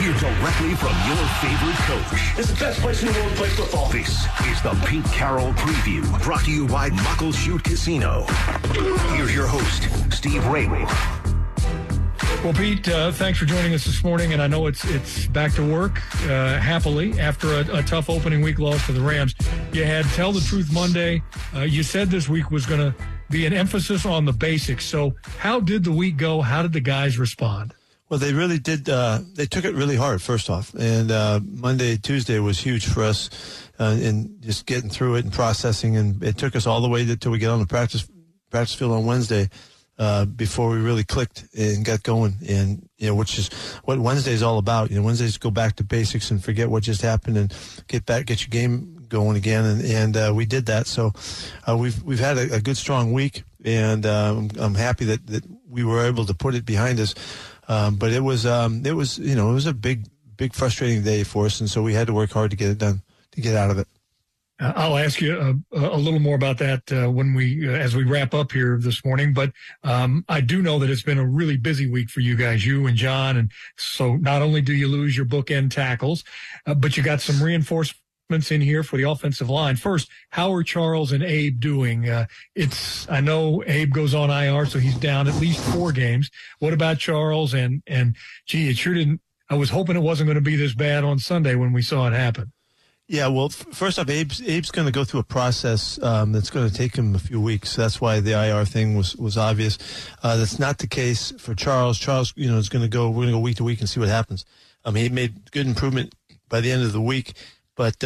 Hear directly from your favorite coach. It's the best place in the world to play football. This is the Pete Carroll Preview, brought to you by Muckleshoot Casino. Here's your host, Steve Rabel. Well, Pete, thanks for joining us this morning, and I know it's back to work happily after a tough opening week loss to the Rams. You had Tell the Truth Monday. You said this week was going to be an emphasis on the basics. So how did the week go? How did the guys respond? Well, they really did. They took it really hard, first off. And Monday, Tuesday was huge for us in just getting through it and processing. And it took us all the way till we get on the practice field on Wednesday before we really clicked and got going. And, which is what Wednesday is all about. Wednesdays go back to basics and forget what just happened and get your game going again. And we did that. So we've had a good, strong week. And I'm happy that we were able to put it behind us. But it was a big, frustrating day for us, and so we had to work hard to get it done, to get out of it. I'll ask you a little more about that when as we wrap up here this morning. But I do know that it's been a really busy week for you guys, you and John, and so not only do you lose your bookend tackles, but you got some reinforcements in here for the offensive line. First, how are Charles and Abe doing? I know Abe goes on IR, so he's down at least 4 games. What about Charles? And gee, it sure didn't. I was hoping it wasn't going to be this bad on Sunday when we saw it happen. Yeah, well, first off, Abe's going to go through a process that's going to take him a few weeks. That's why the IR thing was obvious. That's not the case for Charles. Charles, is going to go. We're going to go week to week and see what happens. He made good improvement by the end of the week, but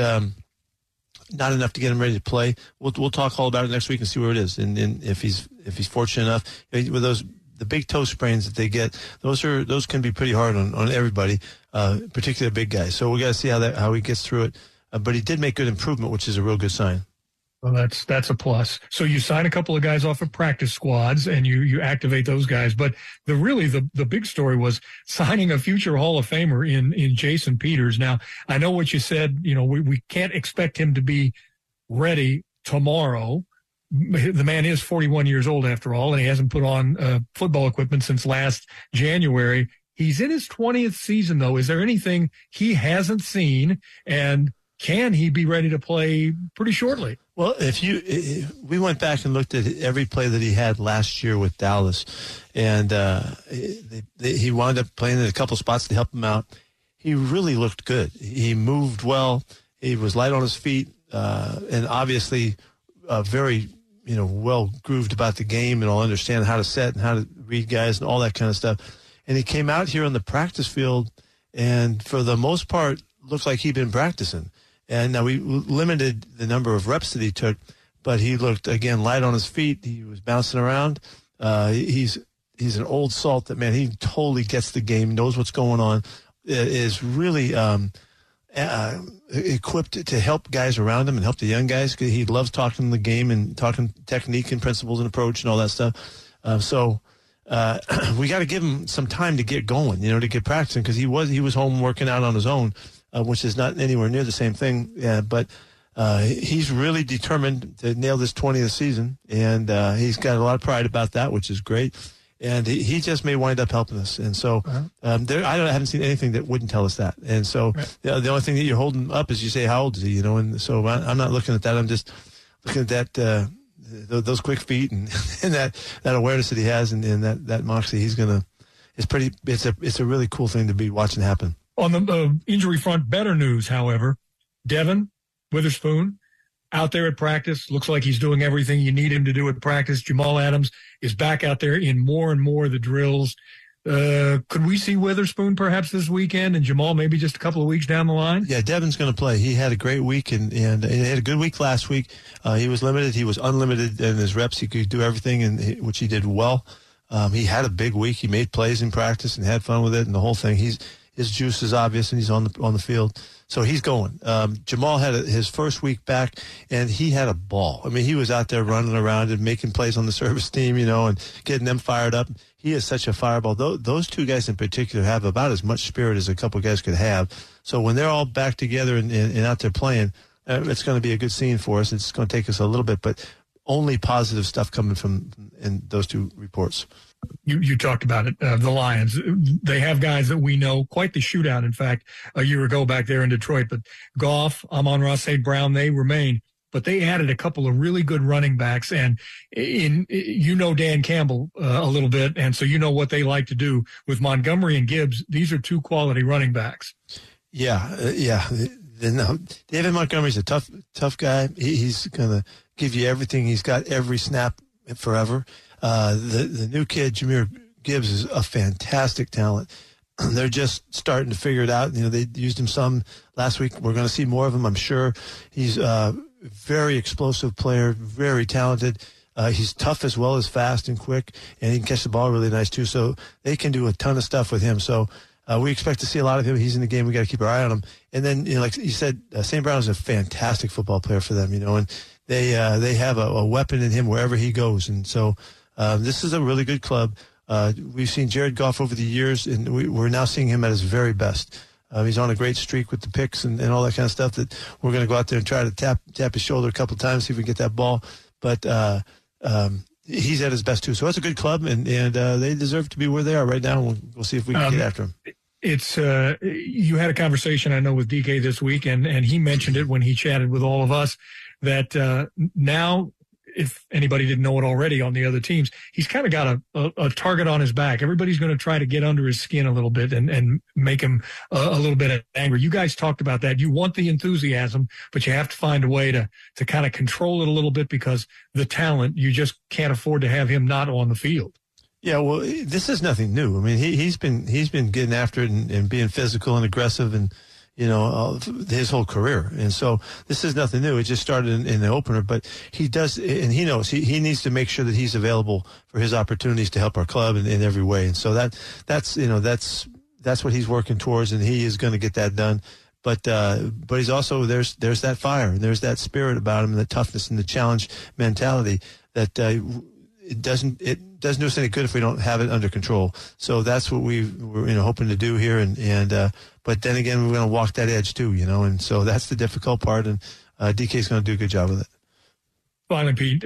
not enough to get him ready to play. We'll talk all about it next week and see where it is. And if he's fortunate enough with the big toe sprains that they get, those can be pretty hard on everybody, particularly big guys. So we got to see how he gets through it. But he did make good improvement, which is a real good sign. Well, that's a plus. So you sign a couple of guys off of practice squads and you activate those guys. But the big story was signing a future Hall of Famer in Jason Peters. Now, I know what you said, we can't expect him to be ready tomorrow. The man is 41 years old after all, and he hasn't put on football equipment since last January. He's in his 20th season, though. Is there anything he hasn't seen, and can he be ready to play pretty shortly? Well, we went back and looked at every play that he had last year with Dallas, and he wound up playing in a couple spots to help him out. He really looked good. He moved well. He was light on his feet, and obviously very well grooved about the game and all understand how to set and how to read guys and all that kind of stuff. And he came out here on the practice field, and for the most part, looked like he'd been practicing. And now we limited the number of reps that he took, but he looked, again, light on his feet. He was bouncing around. He's an old salt that, man, he totally gets the game, knows what's going on, is really equipped to help guys around him and help the young guys. He loves talking the game and talking technique and principles and approach and all that stuff. So we got to give him some time to get going, to get practicing, because he was home working out on his own. Which is not anywhere near the same thing. But he's really determined to nail this 20th season, and he's got a lot of pride about that, which is great. And he just may wind up helping us. And so I haven't seen anything that wouldn't tell us that. And so the only thing that you're holding up is you say, how old is he? And so I'm not looking at that. I'm just looking at that those quick feet and that awareness that he has and that moxie. It's a really cool thing to be watching happen. On the injury front, better news, however. Devin Witherspoon out there at practice. Looks like he's doing everything you need him to do at practice. Jamal Adams is back out there in more and more of the drills. Could we see Witherspoon perhaps this weekend and Jamal maybe just a couple of weeks down the line? Yeah, Devin's going to play. He had a great week and he had a good week last week. He was limited. He was unlimited in his reps. He could do everything, which he did well. He had a big week. He made plays in practice and had fun with it and the whole thing. His juice is obvious, and he's on the field. So he's going. Jamal had his first week back, and he had a ball. I mean, he was out there running around and making plays on the service team, and getting them fired up. He is such a fireball. Those two guys in particular have about as much spirit as a couple guys could have. So when they're all back together and out there playing, it's going to be a good scene for us. It's going to take us a little bit, but only positive stuff coming from in those two reports. You talked about it, the Lions. They have guys that we know, quite the shootout, in fact, a year ago back there in Detroit. But Goff, Amon-Ra St. Brown, they remain. But they added a couple of really good running backs. And Dan Campbell a little bit, and so you know what they like to do. With Montgomery and Gibbs, these are two quality running backs. Yeah. David Montgomery's a tough guy. He's going to give you everything. He's got every snap forever. The new kid, Jahmyr Gibbs, is a fantastic talent. They're just starting to figure it out. They used him some last week. We're going to see more of him, I'm sure. He's a very explosive player, very talented. He's tough as well as fast and quick, and he can catch the ball really nice too. So they can do a ton of stuff with him. So we expect to see a lot of him. He's in the game. We got to keep our eye on him. And then, like you said, St. Brown is a fantastic football player for them. And they have a weapon in him wherever he goes. And so this is a really good club. We've seen Jared Goff over the years, and we're now seeing him at his very best. He's on a great streak with the picks and all that kind of stuff that we're going to go out there and try to tap his shoulder a couple of times, see if we can get that ball. But he's at his best, too. So that's a good club, and they deserve to be where they are right now. We'll see if we can get after them. It's you had a conversation, I know, with DK this week, and he mentioned it when he chatted with all of us, that now, if anybody didn't know it already on the other teams, he's kind of got a target on his back. Everybody's going to try to get under his skin a little bit and make him a little bit angry. You guys talked about that. You want the enthusiasm, but you have to find a way to kind of control it a little bit, because the talent, you just can't afford to have him not on the field. Yeah, well, this is nothing new. I mean, he's been getting after it and being physical and aggressive and, his whole career. And so this is nothing new. It just started in the opener, but he does, and he knows he needs to make sure that he's available for his opportunities to help our club in every way. And so that's what he's working towards, and he is going to get that done. But he's also, there's that fire and there's that spirit about him, and the toughness and the challenge mentality that, it doesn't do us any good if we don't have it under control. So that's what we're hoping to do here, and but then again, we're going to walk that edge too, and so that's the difficult part, and DK's going to do a good job with it. Finally, Pete,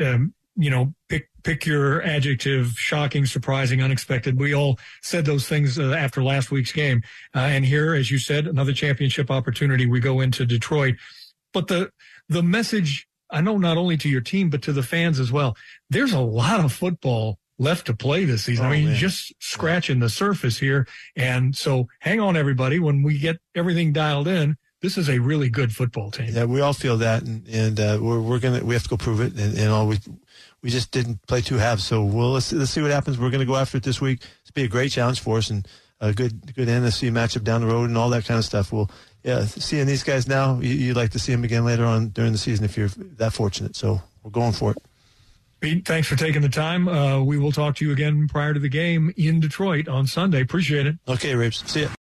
pick your adjective: shocking, surprising, unexpected. We all said those things after last week's game, and here, as you said, another championship opportunity. We go into Detroit, but the message, I know, not only to your team, but to the fans as well. There's a lot of football left to play this season. Just scratching the surface here. And so hang on, everybody. When we get everything dialed in, this is a really good football team. Yeah, we all feel that. And we have to go prove it. And we just didn't play two halves. So let's see what happens. We're going to go after it this week. It's be a great challenge for us, and a good NFC matchup down the road and all that kind of stuff. Seeing these guys now, you'd like to see them again later on during the season if you're that fortunate. So we're going for it. Pete, thanks for taking the time. We will talk to you again prior to the game in Detroit on Sunday. Appreciate it. Okay, Rapes. See ya.